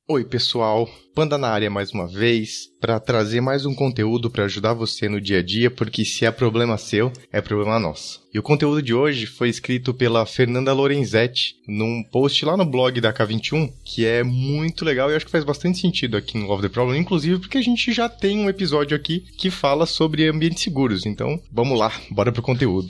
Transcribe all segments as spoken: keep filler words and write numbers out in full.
Oi pessoal, Panda na área mais uma vez, para trazer mais um conteúdo para ajudar você no dia a dia, porque se é problema seu, é problema nosso. E o conteúdo de hoje foi escrito pela Fernanda Lorenzetti, num post lá no blog da K vinte e um, que é muito legal e eu acho que faz bastante sentido aqui no Love the Problem, inclusive porque a gente já tem um episódio aqui que fala sobre ambientes seguros. Então, vamos lá, bora pro conteúdo.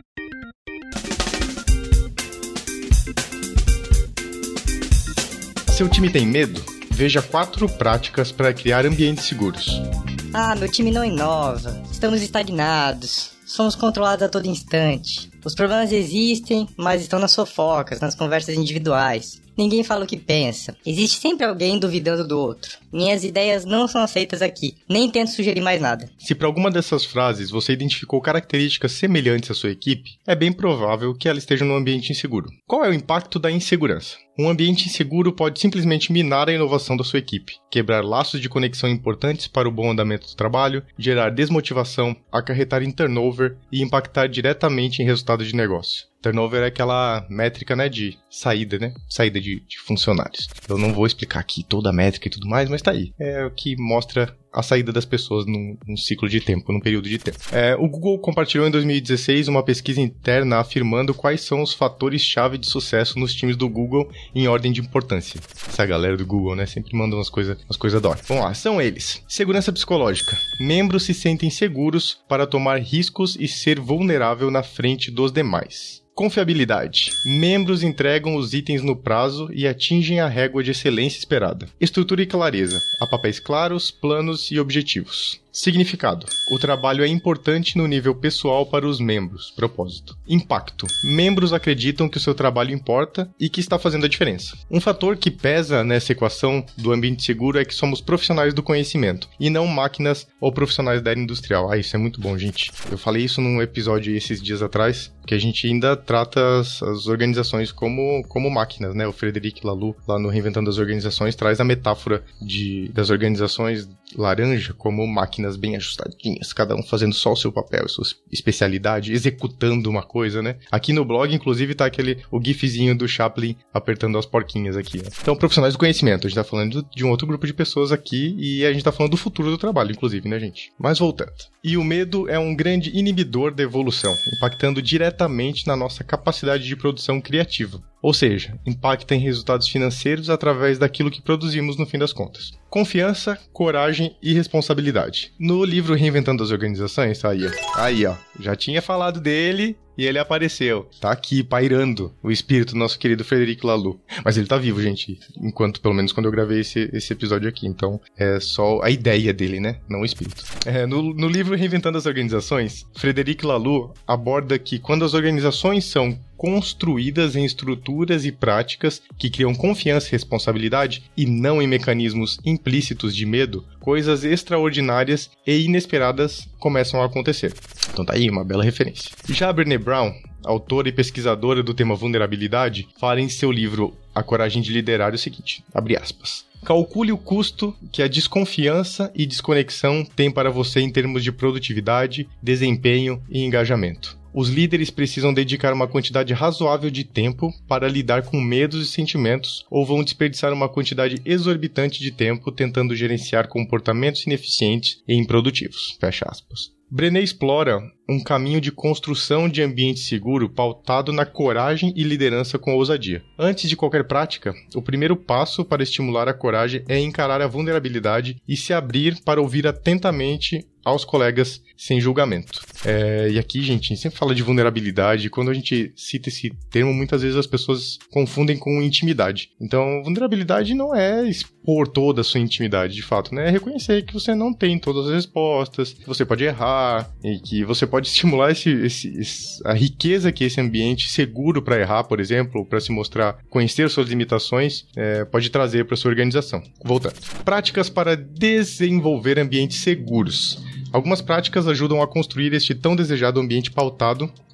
Seu time tem medo? Veja quatro práticas para criar ambientes seguros. Ah, meu time não inova. Estamos estagnados. Somos controlados a todo instante. Os problemas existem, mas estão nas fofocas, nas conversas individuais. Ninguém fala o que pensa. Existe sempre alguém duvidando do outro. Minhas ideias não são aceitas aqui. Nem tento sugerir mais nada. Se para alguma dessas frases você identificou características semelhantes à sua equipe, é bem provável que ela esteja num ambiente inseguro. Qual é o impacto da insegurança? Um ambiente inseguro pode simplesmente minar a inovação da sua equipe, quebrar laços de conexão importantes para o bom andamento do trabalho, gerar desmotivação, acarretar em turnover e impactar diretamente em resultados de negócio. Turnover é aquela métrica, né, de saída, né? Saída de, de funcionários. Eu não vou explicar aqui toda a métrica e tudo mais, mas tá aí. É o que mostra a saída das pessoas num, num ciclo de tempo, num período de tempo. É, o Google compartilhou em dois mil e dezesseis uma pesquisa interna afirmando quais são os fatores-chave de sucesso nos times do Google em ordem de importância. Essa galera do Google, né, sempre manda umas coisas umas coisas da hora. Vamos lá, são eles. Segurança psicológica. Membros se sentem seguros para tomar riscos e ser vulnerável na frente dos demais. Confiabilidade. Membros entregam os itens no prazo e atingem a régua de excelência esperada. Estrutura e clareza. Há papéis claros, planos e objetivos. Significado. O trabalho é importante no nível pessoal para os membros. Propósito. Impacto. Membros acreditam que o seu trabalho importa e que está fazendo a diferença. Um fator que pesa nessa equação do ambiente seguro é que somos profissionais do conhecimento e não máquinas ou profissionais da área industrial. Ah, isso é muito bom, gente. Eu falei isso num episódio esses dias atrás, que a gente ainda trata as, as organizações como, como máquinas, né? O Frederic Laloux, lá no Reinventando as Organizações, traz a metáfora de, das organizações laranja como máquinas bem ajustadinhas, cada um fazendo só o seu papel, sua especialidade, executando uma coisa, né? Aqui no blog, inclusive, tá aquele, o gifzinho do Chaplin apertando as porquinhas aqui, né? Então, profissionais do conhecimento, a gente tá falando de um outro grupo de pessoas aqui e a gente tá falando do futuro do trabalho, inclusive, né, gente? Mas voltando. E o medo é um grande inibidor da evolução, impactando diretamente na nossa capacidade de produção criativa. Ou seja, impacta em resultados financeiros através daquilo que produzimos no fim das contas. Confiança, coragem e responsabilidade. No livro Reinventando as Organizações, tá aí, ó. Aí, ó. Já tinha falado dele e ele apareceu. Tá aqui, pairando o espírito do nosso querido Frederic Laloux. Mas ele tá vivo, gente. Enquanto, pelo menos, quando eu gravei esse, esse episódio aqui. Então, é só a ideia dele, né? Não o espírito. É, no, no livro Reinventando as Organizações, Frederic Laloux aborda que quando as organizações são construídas em estruturas e práticas que criam confiança e responsabilidade e não em mecanismos implícitos de medo, coisas extraordinárias e inesperadas começam a acontecer. Então tá aí, uma bela referência. Já a Brené Brown, autora e pesquisadora do tema vulnerabilidade, fala em seu livro A Coragem de Liderar o seguinte, abre aspas. Calcule o custo que a desconfiança e desconexão têm para você em termos de produtividade, desempenho e engajamento. Os líderes precisam dedicar uma quantidade razoável de tempo para lidar com medos e sentimentos ou vão desperdiçar uma quantidade exorbitante de tempo tentando gerenciar comportamentos ineficientes e improdutivos. Fecha aspas. Brené explora um caminho de construção de ambiente seguro pautado na coragem e liderança com ousadia. Antes de qualquer prática, o primeiro passo para estimular a coragem é encarar a vulnerabilidade e se abrir para ouvir atentamente aos colegas sem julgamento. É, e aqui, gente, a gente sempre fala de vulnerabilidade. Quando a gente cita esse termo, muitas vezes as pessoas confundem com intimidade. Então, vulnerabilidade não é expor toda a sua intimidade, de fato, né? É reconhecer que você não tem todas as respostas, que você pode errar e que você pode estimular esse, esse, esse, a riqueza que esse ambiente seguro para errar, por exemplo, para se mostrar, conhecer suas limitações, é, pode trazer para sua organização. Voltando. Práticas para desenvolver ambientes seguros. Algumas práticas ajudam a construir este tão desejado ambiente pautado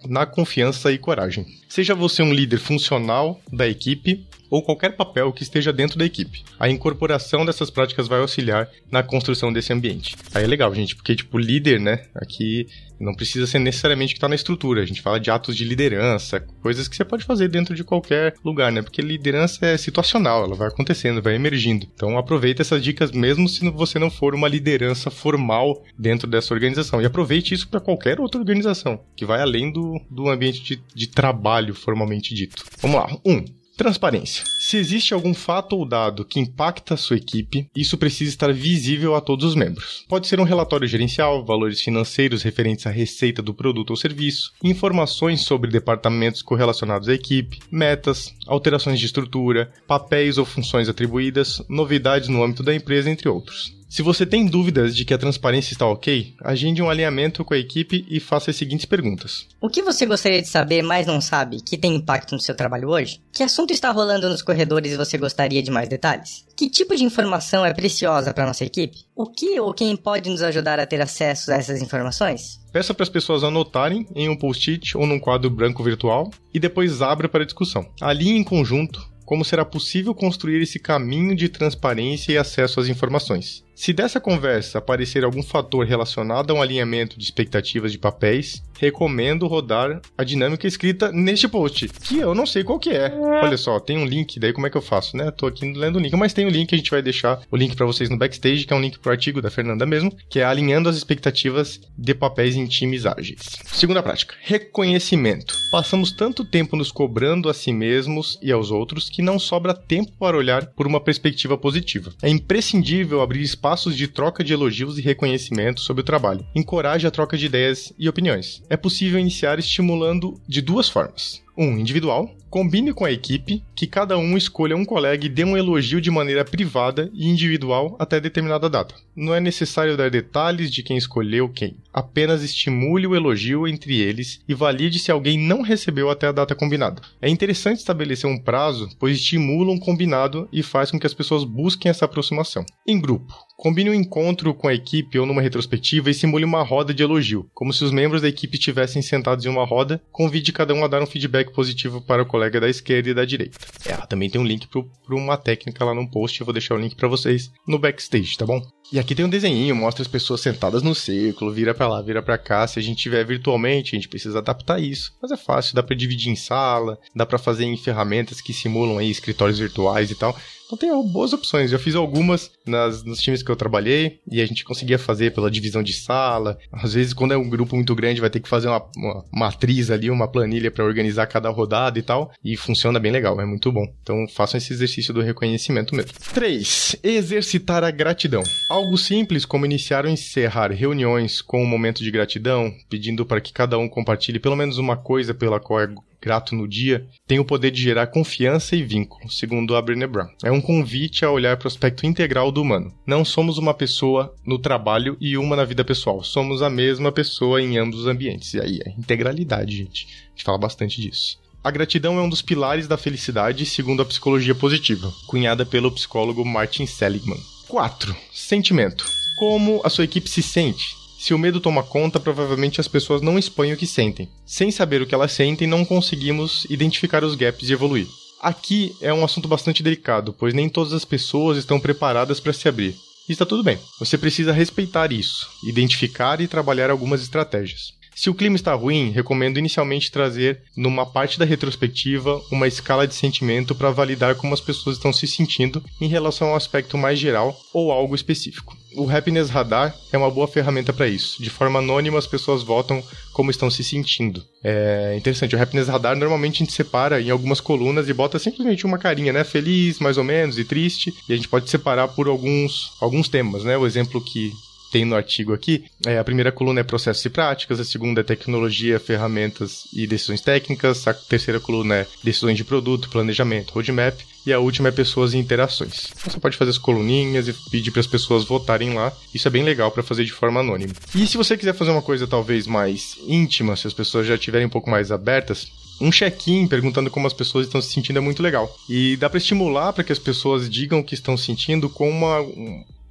na confiança e coragem. Seja você um líder funcional da equipe ou qualquer papel que esteja dentro da equipe. A incorporação dessas práticas vai auxiliar na construção desse ambiente. Aí é legal, gente, porque, tipo, líder, né, aqui não precisa ser necessariamente que tá na estrutura. A gente fala de atos de liderança, coisas que você pode fazer dentro de qualquer lugar, né, porque liderança é situacional, ela vai acontecendo, vai emergindo. Então aproveita essas dicas mesmo se você não for uma liderança formal dentro dessa organização. E aproveite isso para qualquer outra organização, que vai além do, do ambiente de, de trabalho formalmente dito. Vamos lá. Um. Transparência. Se existe algum fato ou dado que impacta a sua equipe, isso precisa estar visível a todos os membros. Pode ser um relatório gerencial, valores financeiros referentes à receita do produto ou serviço, informações sobre departamentos correlacionados à equipe, metas, alterações de estrutura, papéis ou funções atribuídas, novidades no âmbito da empresa, entre outros. Se você tem dúvidas de que a transparência está ok, agende um alinhamento com a equipe e faça as seguintes perguntas. O que você gostaria de saber, mas não sabe, que tem impacto no seu trabalho hoje? Que assunto está rolando nos corredores e você gostaria de mais detalhes? Que tipo de informação é preciosa para nossa equipe? O que ou quem pode nos ajudar a ter acesso a essas informações? Peça para as pessoas anotarem em um post-it ou num quadro branco virtual e depois abra para discussão. Alinhe em conjunto como será possível construir esse caminho de transparência e acesso às informações. Se dessa conversa aparecer algum fator relacionado a um alinhamento de expectativas de papéis, recomendo rodar a dinâmica escrita neste post, que eu não sei qual que é. Olha só, tem um link, daí como é que eu faço, né? Tô aqui lendo o link, mas tem um link, a gente vai deixar o link para vocês no backstage, que é um link pro artigo da Fernanda mesmo, que é alinhando as expectativas de papéis em times ágeis. Segunda prática, reconhecimento. Passamos tanto tempo nos cobrando a si mesmos e aos outros que não sobra tempo para olhar por uma perspectiva positiva. É imprescindível abrir espaços de troca de elogios e reconhecimento sobre o trabalho. Encoraje a troca de ideias e opiniões. É possível iniciar estimulando de duas formas. Um, individual. Combine com a equipe que cada um escolha um colega e dê um elogio de maneira privada e individual até determinada data. Não é necessário dar detalhes de quem escolheu quem. Apenas estimule o elogio entre eles e valide se alguém não recebeu até a data combinada. É interessante estabelecer um prazo, pois estimula um combinado e faz com que as pessoas busquem essa aproximação. Em grupo. Combine um encontro com a equipe ou numa retrospectiva e simule uma roda de elogio, como se os membros da equipe estivessem sentados em uma roda. Convide cada um a dar um feedback positivo para o colega da esquerda e da direita. É, também tem um link para uma técnica lá no post, eu vou deixar o link para vocês no backstage, tá bom? E aqui tem um desenho, mostra as pessoas sentadas no círculo, vira pra lá, vira pra cá. Se a gente tiver virtualmente, a gente precisa adaptar isso. Mas é fácil, dá pra dividir em sala, dá pra fazer em ferramentas que simulam aí escritórios virtuais e tal. Então tem boas opções. Já fiz algumas nas, nos times que eu trabalhei e a gente conseguia fazer pela divisão de sala. Às vezes, quando é um grupo muito grande, vai ter que fazer uma, uma matriz ali, uma planilha para organizar cada rodada e tal. E funciona bem legal, é muito bom. Então façam esse exercício do reconhecimento mesmo. três. Exercitar a gratidão. Algo simples como iniciar ou encerrar reuniões com um momento de gratidão, pedindo para que cada um compartilhe pelo menos uma coisa pela qual é grato no dia, tem o poder de gerar confiança e vínculo, segundo a Brené Brown. É um convite a olhar para o aspecto integral do humano. Não somos uma pessoa no trabalho e uma na vida pessoal. Somos a mesma pessoa em ambos os ambientes. E aí, é integralidade, gente. A gente fala bastante disso. A gratidão é um dos pilares da felicidade, segundo a psicologia positiva, cunhada pelo psicólogo Martin Seligman. quatro. Sentimento. Como a sua equipe se sente? Se o medo toma conta, provavelmente as pessoas não expõem o que sentem. Sem saber o que elas sentem, não conseguimos identificar os gaps e evoluir. Aqui é um assunto bastante delicado, pois nem todas as pessoas estão preparadas para se abrir. E está tudo bem. Você precisa respeitar isso, identificar e trabalhar algumas estratégias. Se o clima está ruim, recomendo inicialmente trazer, numa parte da retrospectiva, uma escala de sentimento para validar como as pessoas estão se sentindo em relação ao aspecto mais geral ou algo específico. O Happiness Radar é uma boa ferramenta para isso. De forma anônima, as pessoas votam como estão se sentindo. É interessante, o Happiness Radar normalmente a gente separa em algumas colunas e bota simplesmente uma carinha, né? Feliz, mais ou menos, e triste. E a gente pode separar por alguns, alguns temas, né? O exemplo que tem no artigo aqui, é, a primeira coluna é processos e práticas, a segunda é tecnologia, ferramentas e decisões técnicas, a terceira coluna é decisões de produto, planejamento, roadmap, e a última é pessoas e interações. Então, você pode fazer as coluninhas e pedir para as pessoas votarem lá, isso é bem legal para fazer de forma anônima. E se você quiser fazer uma coisa talvez mais íntima, se as pessoas já estiverem um pouco mais abertas, um check-in perguntando como as pessoas estão se sentindo é muito legal. E dá para estimular para que as pessoas digam o que estão sentindo com uma... Um,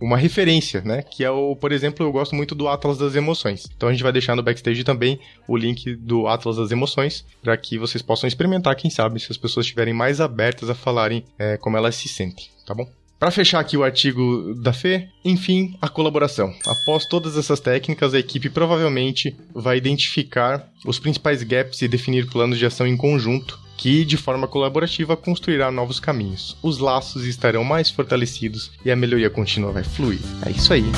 uma referência, né? Que é o, por exemplo, eu gosto muito do Atlas das Emoções. Então a gente vai deixar no backstage também o link do Atlas das Emoções para que vocês possam experimentar, quem sabe, se as pessoas estiverem mais abertas a falarem é, como elas se sentem, tá bom? Para fechar aqui o artigo da Fê, enfim, a colaboração. Após todas essas técnicas, a equipe provavelmente vai identificar os principais gaps e definir planos de ação em conjunto, que, de forma colaborativa, construirá novos caminhos. Os laços estarão mais fortalecidos e a melhoria contínua vai fluir. É isso aí.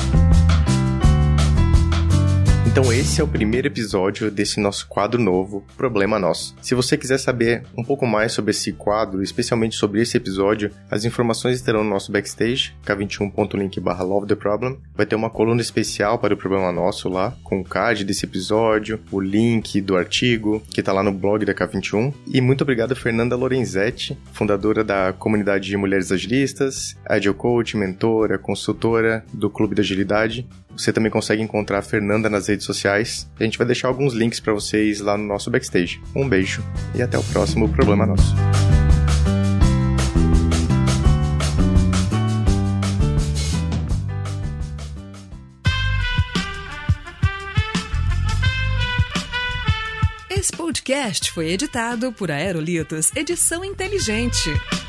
Então esse é o primeiro episódio desse nosso quadro novo, Problema Nosso. Se você quiser saber um pouco mais sobre esse quadro, especialmente sobre esse episódio, as informações estarão no nosso backstage, k vinte e um ponto link barra love the problem. Vai ter uma coluna especial para o Problema Nosso lá, com o card desse episódio, o link do artigo, que está lá no blog da K vinte e um. E muito obrigado, Fernanda Lorenzetti, fundadora da comunidade de mulheres agilistas, Agile Coach, mentora, consultora do Clube da Agilidade. Você também consegue encontrar a Fernanda nas redes sociais. A gente vai deixar alguns links para vocês lá no nosso backstage. Um beijo e até o próximo Problema Nosso. Esse podcast foi editado por Aerolitos Edição Inteligente.